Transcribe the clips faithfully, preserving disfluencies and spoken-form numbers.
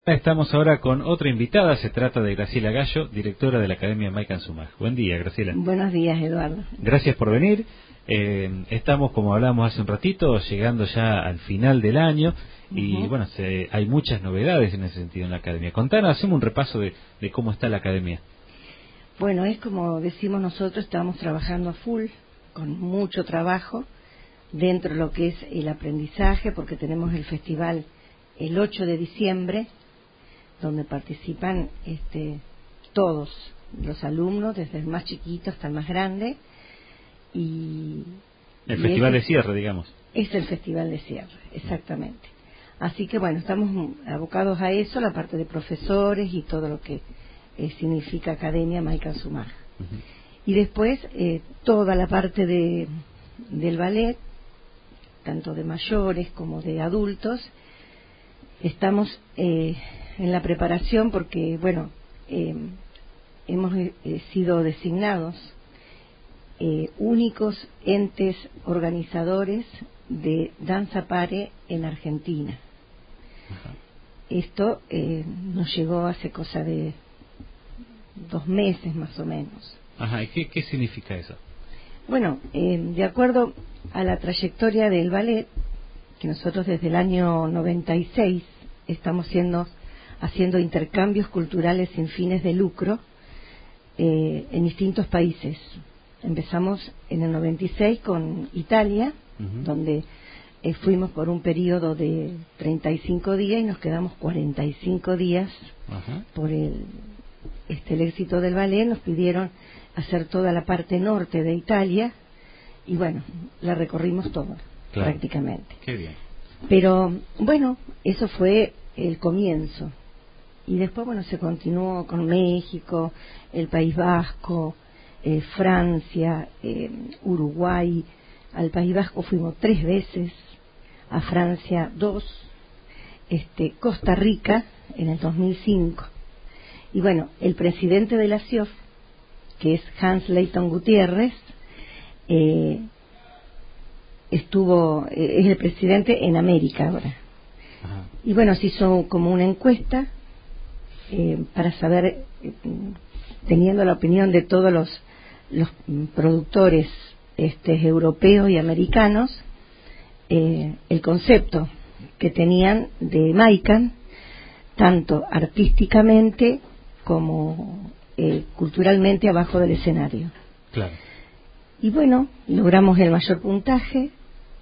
Estamos ahora con otra invitada, se trata de Graciela Gallo, directora de la Academia Maican Sumaj. Buen día, Graciela. Buenos días, Eduardo. Gracias por venir. Eh, estamos, como hablamos hace un ratito, llegando ya al final del año y uh-huh. bueno, se, hay muchas novedades en ese sentido en la Academia. Contanos, hacemos un repaso de, de cómo está la Academia. Bueno, es como decimos nosotros, estamos trabajando a full, con mucho trabajo, dentro de lo que es el aprendizaje, porque tenemos el festival el ocho de diciembre, donde participan este, todos los alumnos, desde el más chiquito hasta el más grande. Y el y festival es, de cierre, digamos. Es el festival de cierre, exactamente. Así que bueno, estamos abocados a eso, la parte de profesores y todo lo que eh, significa Academia Maican Sumaj. Uh-huh. Y después eh, toda la parte de del ballet, tanto de mayores como de adultos. Estamos eh, en la preparación porque, bueno, eh, hemos eh, sido designados eh, únicos entes organizadores de danza pare en Argentina. Ajá. Esto eh, nos llegó hace cosa de dos meses más o menos. Ajá, ¿y qué, qué significa eso? Bueno, eh, de acuerdo a la trayectoria del ballet, que nosotros desde el año noventa y seis estamos siendo, haciendo intercambios culturales sin fines de lucro eh, en distintos países. Empezamos en el noventa y seis con Italia, uh-huh. donde eh, fuimos por un periodo de treinta y cinco días y nos quedamos cuarenta y cinco días uh-huh. por el, este, el éxito del ballet. Nos pidieron hacer toda la parte norte de Italia y bueno, la recorrimos toda. Claro. Prácticamente. Qué bien. Pero bueno, eso fue el comienzo. Y después, bueno, se continuó con México, el País Vasco, eh, Francia, eh, Uruguay. Al País Vasco fuimos tres veces, a Francia dos, este, Costa Rica en el dos mil cinco. Y bueno, el presidente de la C I O F, que es Hans Leighton Gutiérrez, eh, estuvo, eh, es el presidente en América ahora. Ajá. Y bueno, se hizo como una encuesta eh, para saber, eh, teniendo la opinión de todos los, los productores este, europeos y americanos, eh, el concepto que tenían de Maican, tanto artísticamente como eh, culturalmente abajo del escenario. Claro. Y bueno, logramos el mayor puntaje.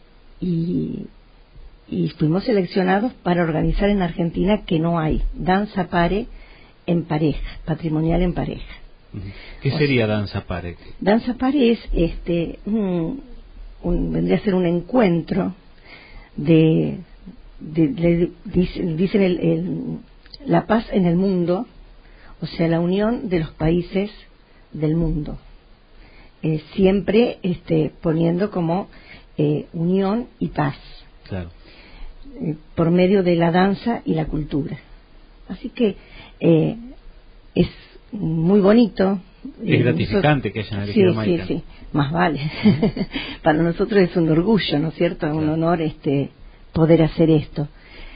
Y, y fuimos seleccionados para organizar en Argentina, que no hay danza pare en pareja, patrimonial en pareja. ¿Qué o sería sea, danza pare? Danza pare es este un, un, vendría a ser un encuentro de, de, de dicen, dicen el, el, la paz en el mundo, o sea, la unión de los países del mundo, eh, siempre este, poniendo como Eh, unión y paz, claro. eh, por medio de la danza y la cultura. Así que eh, es muy bonito. Es eh, gratificante nosotros, que hayan elegido sí, Maican. Sí, sí, más vale. Uh-huh. Para nosotros es un orgullo, ¿no es cierto? Claro. Un honor este poder hacer esto.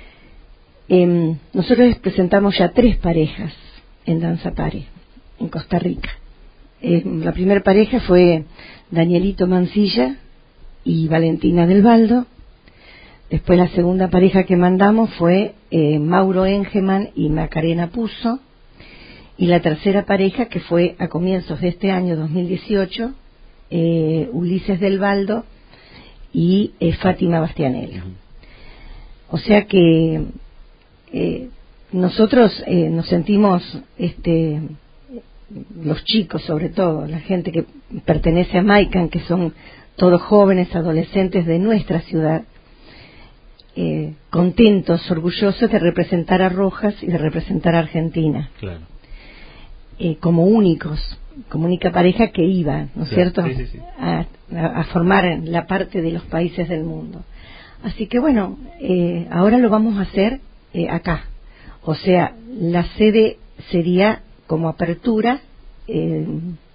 Eh, nosotros presentamos ya tres parejas en danza pare en Costa Rica. Eh, la primera pareja fue Danielito Mancilla y Valentina del Baldo. Después la segunda pareja que mandamos fue eh, Mauro Engeman y Macarena Puzo. Y la tercera pareja, que fue a comienzos de este año dos mil dieciocho, eh, Ulises del Baldo y eh, Fátima Bastianello. O sea que eh, nosotros eh, nos sentimos, este, los chicos sobre todo, la gente que pertenece a Maican, que son todos jóvenes, adolescentes de nuestra ciudad, eh, contentos, orgullosos de representar a Rojas y de representar a Argentina. Claro. Eh, como únicos, como única pareja que iba, ¿no es claro. cierto?, sí, sí, sí. A, a formar la parte de los países del mundo. Así que bueno, eh, ahora lo vamos a hacer eh, acá. O sea, la sede sería como apertura, eh,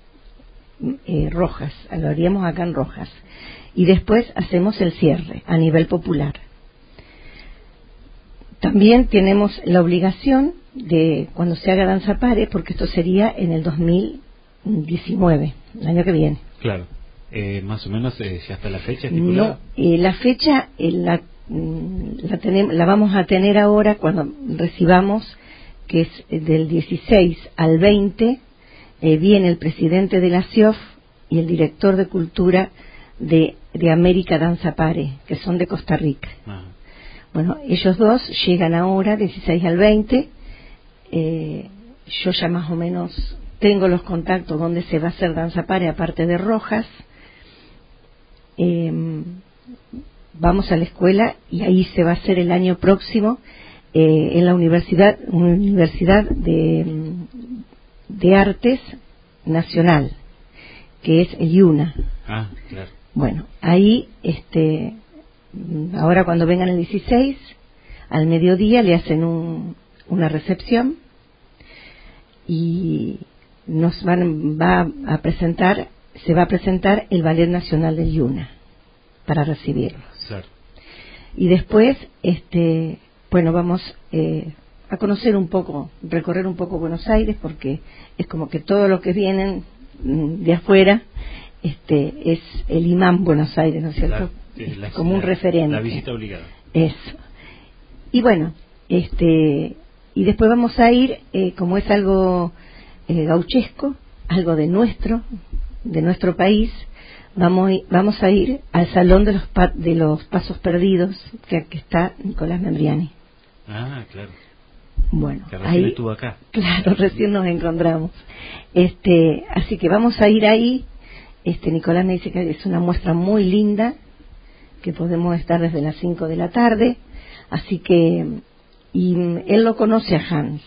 Eh, Rojas, lo haríamos acá en Rojas, y después hacemos el cierre a nivel popular. también tenemos la obligación de, cuando se haga Danza Pare, porque esto sería en el dos mil diecinueve, el año que viene. Claro. Eh, más o menos eh, ya está la fecha estipulada. No, eh, la fecha eh, la, la, tenemos, la vamos a tener ahora cuando recibamos, que es del dieciséis al veinte, eh, viene el presidente de la C I O F y el director de Cultura de, de América Danza Pare, que son de Costa Rica. Ajá. Bueno, ellos dos llegan ahora, dieciséis al veinte. Eh, yo ya más o menos tengo los contactos donde se va a hacer Danza Pare, aparte de Rojas. Eh, vamos a la escuela y ahí se va a hacer el año próximo eh, en la universidad universidad de, de Artes Nacional, que es el IUNA. Ah, claro. Bueno, ahí este ahora cuando vengan el dieciséis al mediodía le hacen un, una recepción y nos van va a presentar se va a presentar el Ballet Nacional del IUNA para recibirlos. Claro. Y después, este, bueno, vamos eh, a conocer un poco, recorrer un poco Buenos Aires, porque es como que todos los que vienen mm, de afuera, este, es el imán Buenos Aires, ¿no es cierto? La, la, como un la, referente. La visita obligada. Eso. Y bueno, este, y después vamos a ir, eh, como es algo eh, gauchesco, algo de nuestro, de nuestro país, vamos vamos a ir al Salón de los pa de los Pasos Perdidos, que aquí está Nicolás Membriani. Ah, claro. Bueno, que recién ahí estuvo acá. Claro, recién nos encontramos. Este, así que vamos a ir ahí. Este, Nicolás me dice que es una muestra muy linda, que podemos estar desde las cinco de la tarde, así que y él lo conoce a Hans,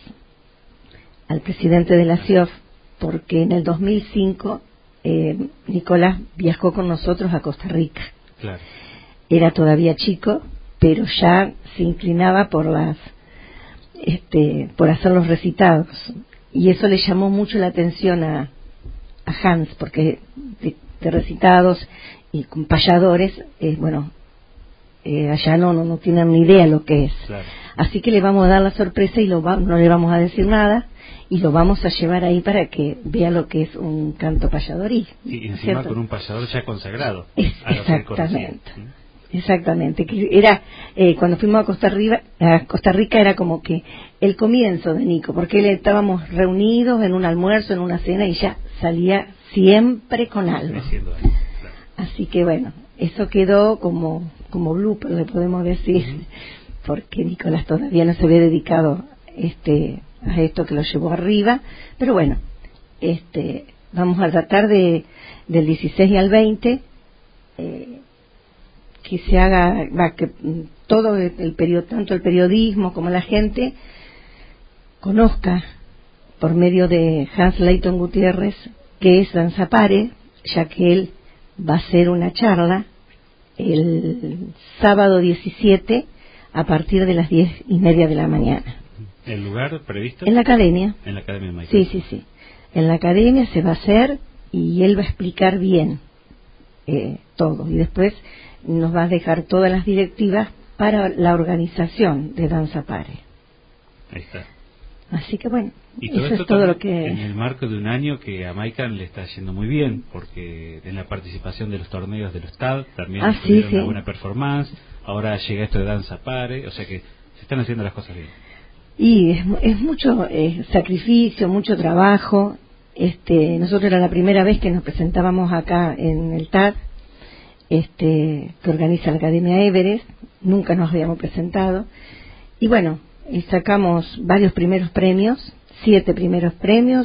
al presidente de la C I O F, porque en el dos mil cinco Eh, Nicolás viajó con nosotros a Costa Rica. Claro. Era todavía chico, pero ya se inclinaba por las, este, por hacer los recitados, y eso le llamó mucho la atención a, a Hans, porque de, de recitados y con payadores, eh, bueno, eh, allá no, no no tienen ni idea lo que es. Claro. Así que le vamos a dar la sorpresa y lo va, no le vamos a decir nada. Y lo vamos a llevar ahí para que vea lo que es un canto payadoril. Sí, y encima ¿cierto? Con un payador ya consagrado. Es, a lo exactamente. Que exactamente. Que era eh, cuando fuimos a Costa Rica, a Costa Rica era como que el comienzo de Nico, porque él estábamos reunidos en un almuerzo, en una cena, y ya salía siempre con algo. Ahí, claro. Así que bueno, eso quedó como como blooper, le podemos decir, uh-huh. porque Nicolás todavía no se había dedicado este a esto que lo llevó arriba, pero bueno, este vamos a tratar de del dieciséis al veinte eh, que se haga, va, que todo el, el periodo, tanto el periodismo como la gente conozca por medio de Hans Leighton Gutiérrez que es Danza Pare, ya que él va a hacer una charla el sábado diecisiete a partir de las diez y media de la mañana. ¿El lugar previsto? En la academia. En la academia de Michael. Sí, sí, sí. En la academia se va a hacer y él va a explicar bien eh, todo. Y después nos va a dejar todas las directivas para la organización de Danza Pare. Ahí está. Así que bueno, y todo eso esto es todo lo que... en el marco de un año que a Maican le está yendo muy bien, porque en la participación de los torneos del Estado también ah, tuvieron sí, una sí. buena performance. Ahora llega esto de Danza Pare, o sea que se están haciendo las cosas bien. Y es, es mucho eh, sacrificio, mucho trabajo. Este, nosotros era la primera vez que nos presentábamos acá en el T A D, este, que organiza la Academia Everest. Nunca nos habíamos presentado. Y bueno, y sacamos varios primeros premios, siete primeros premios,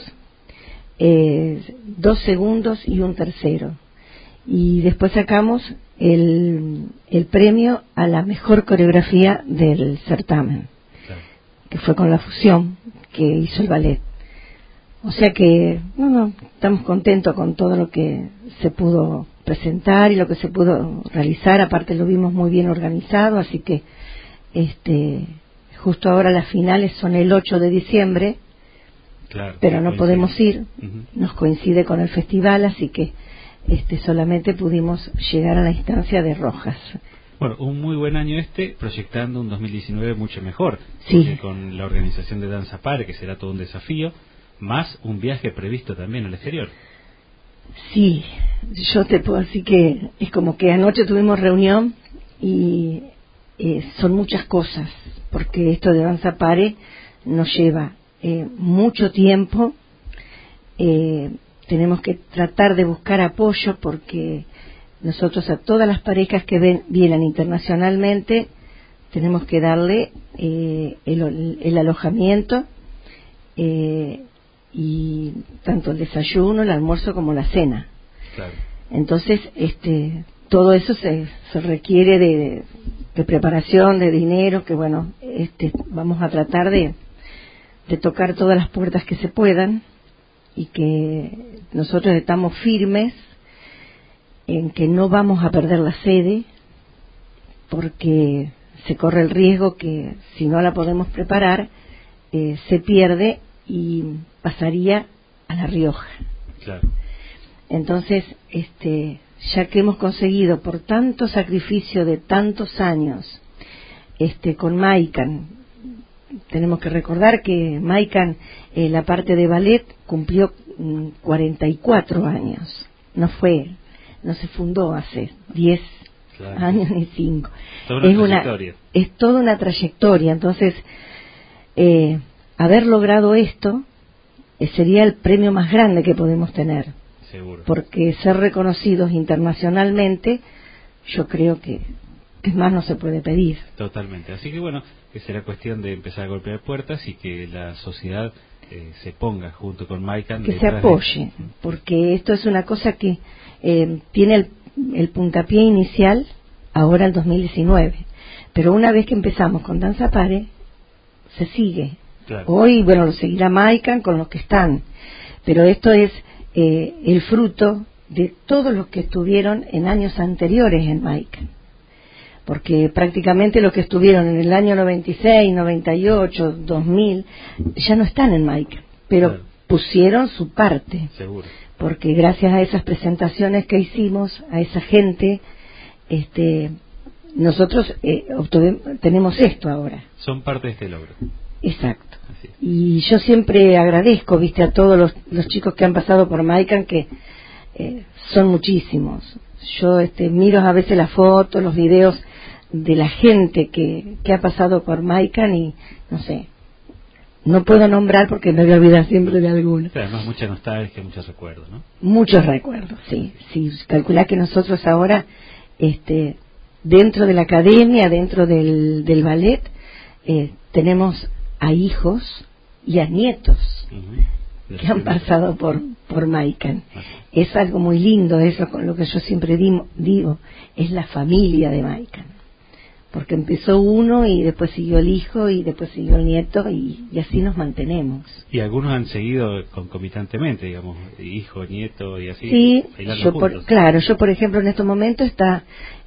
eh, dos segundos y un tercero. Y después sacamos el, el premio a la mejor coreografía del certamen, que fue con la fusión que hizo el ballet. O sea que, bueno, estamos contentos con todo lo que se pudo presentar y lo que se pudo realizar. Aparte lo vimos muy bien organizado, así que este justo ahora las finales son el ocho de diciembre, claro, pero no podemos ir, uh-huh. nos coincide con el festival, así que este solamente pudimos llegar a la instancia de Rojas. Bueno, un muy buen año este, proyectando un dos mil diecinueve mucho mejor. Sí. Porque con la organización de Danza Pare, que será todo un desafío, más un viaje previsto también al exterior. Sí, yo te puedo decir que es como que anoche tuvimos reunión y eh, son muchas cosas, porque esto de Danza Pare nos lleva eh, mucho tiempo, eh, tenemos que tratar de buscar apoyo porque nosotros a todas las parejas que ven, vienen internacionalmente tenemos que darle eh, el, el alojamiento, eh, y tanto el desayuno, el almuerzo como la cena. Claro. Entonces, este, todo eso se, se requiere de, de preparación, de dinero, que bueno, este, vamos a tratar de, de tocar todas las puertas que se puedan y que nosotros estamos firmes en que no vamos a perder la sede porque se corre el riesgo que si no la podemos preparar eh, se pierde y pasaría a La Rioja. Claro. Entonces, este, ya que hemos conseguido por tanto sacrificio de tantos años, este, con Maican, tenemos que recordar que Maican, eh, la parte de ballet, cumplió mm, cuarenta y cuatro años. No fue, no se fundó hace diez claro. años ni cinco. Toda una es trayectoria. Una, es toda una trayectoria. Entonces, eh, haber logrado esto eh, sería el premio más grande que podemos tener. Seguro. Porque ser reconocidos internacionalmente, yo creo que, que más no se puede pedir. Totalmente. Así que bueno, que será cuestión de empezar a golpear puertas y que la sociedad eh, se ponga junto con Maican. Que se apoye, de... porque esto es una cosa que eh, tiene el, el puntapié inicial ahora el dos mil diecinueve. Pero una vez que empezamos con Danza Pare, se sigue. Claro. Hoy, bueno, lo seguirá Maican con los que están, pero esto es eh, el fruto de todos los que estuvieron en años anteriores en Maican, porque prácticamente los que estuvieron en el año noventa y seis, noventa y ocho, dos mil, ya no están en Maican, pero claro. pusieron su parte. Seguro. Porque gracias a esas presentaciones que hicimos, a esa gente, este, nosotros eh, tenemos esto ahora. Son parte de este logro. Exacto. Y yo siempre agradezco, viste, a todos los, los chicos que han pasado por Maican, que eh, son muchísimos. Yo este, miro a veces las fotos, los videos de la gente que, que ha pasado por Maican y, no sé, no puedo nombrar porque me voy a olvidar siempre de alguno. Pero además mucha nostalgia, muchos recuerdos, ¿no? Muchos recuerdos, sí. Sí, calcular que nosotros ahora, este, dentro de la academia, dentro del, del ballet, eh, tenemos a hijos y a nietos uh-huh. que han pasado por por Maican. Uh-huh. Es algo muy lindo eso, con lo que yo siempre digo, digo es la familia de Maican, porque empezó uno y después siguió el hijo y después siguió el nieto y, y así nos mantenemos. Y algunos han seguido concomitantemente, digamos, hijo, nieto y así. Sí, yo por, claro, yo por ejemplo en estos momentos está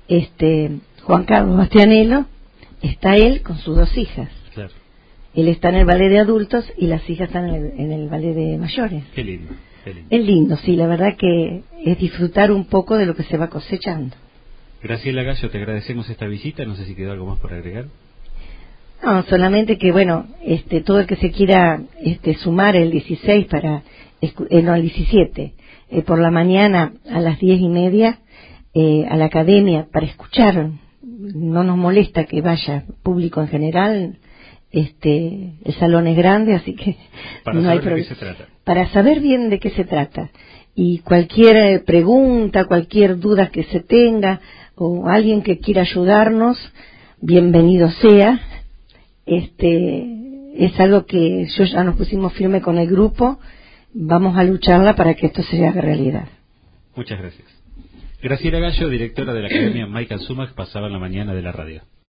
este Juan Carlos Bastianello, está él con sus dos hijas. Claro. Él está en el ballet de adultos y las hijas están en el, en el ballet de mayores. Qué lindo, qué lindo. Es lindo, sí, la verdad que es disfrutar un poco de lo que se va cosechando. Graciela Gallo, te agradecemos esta visita, no sé si quedó algo más por agregar. No, solamente que bueno, este, todo el que se quiera este, sumar el dieciséis para, eh, no, el diecisiete, eh, por la mañana a las diez y media eh, a la academia para escuchar, no nos molesta que vaya público en general. Este, el salón es grande, así que para no saber hay problema. De qué se trata. Para saber bien de qué se trata y cualquier pregunta, cualquier duda que se tenga o alguien que quiera ayudarnos, bienvenido sea. Este, es algo que yo ya nos pusimos firme con el grupo, vamos a lucharla para que esto se haga realidad. Muchas gracias. Graciela Gallo, directora de la Academia Maican Sumac, pasaba en la mañana de la radio.